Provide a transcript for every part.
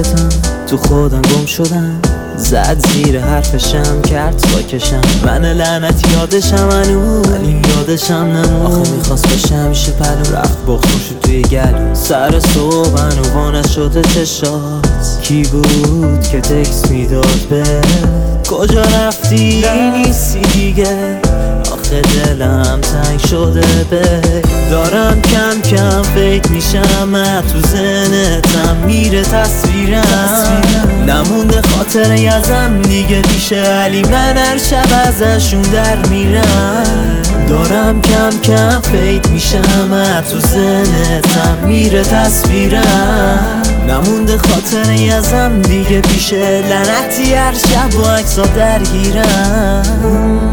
ساکتم، تو خودم گم شدم، زد زیر حرفشم کرد ساکشم. من لعنت یادشم ولی یادشم نمون. آخه میخواست بشه همیشه پلو، رفت بغضم شد توی گلو. سر صبح هنوز نشده چشات، کی بود که تکس میداد به کجا رفتی نیستی دیگه. آخه دلم تنگ شده به دارم کم کم فکر میشم، تو ذهنتم میره تصویرم. نمونده خاطره ازم دیگه پیش علی، من هر شب ازشون در میرم. دارم کم کم فکر میشم، تو ذهنتم میره تصویرم. نمونده خاطره ازم دیگه پیش لعنتی، هر شب با عکس‌ها درگیرم.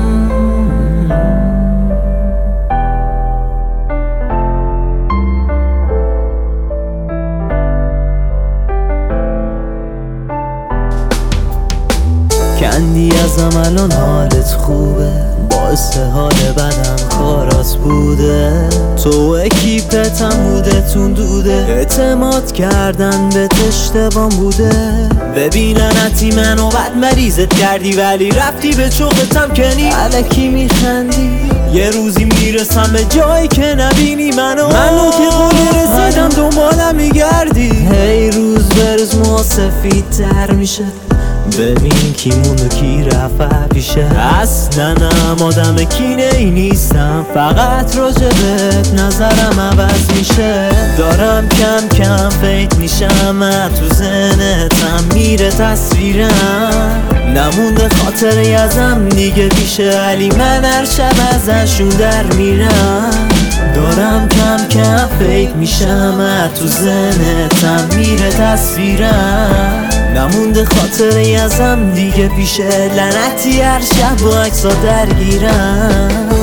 کندی ازم الان حالت خوبه، باعث حال بدم کارات بوده. تو اکیپتم بوده تون دوده، اعتماد کردن به اشتباه بوده. ببیننتی منو بد مریضت کردی، ولی رفتی به چوقتم کنی الکی میخندی. یه روزی میرسم به جایی که نبینی منو که قولی رسیدم دنبالم میگردی. هی روز به روز ما سفید تر میشه، ببین کی موند و کی رفت پیشه. اصلا هم آدم کینه ای نیستم، فقط راجبت نظرم عوض میشه. دارم کم کم فکر میشم، تو ذهنتم میره تصویرم. نمونده خاطره ازم دیگه پیش علی، من هر شب ازشون در میرم. دارم کم کم فکر میشم، تو ذهنتم میره تصویرم. نمونده خاطره ازم دیگه پیش لعنتی، هر شب با عکس‌ها درگیرم.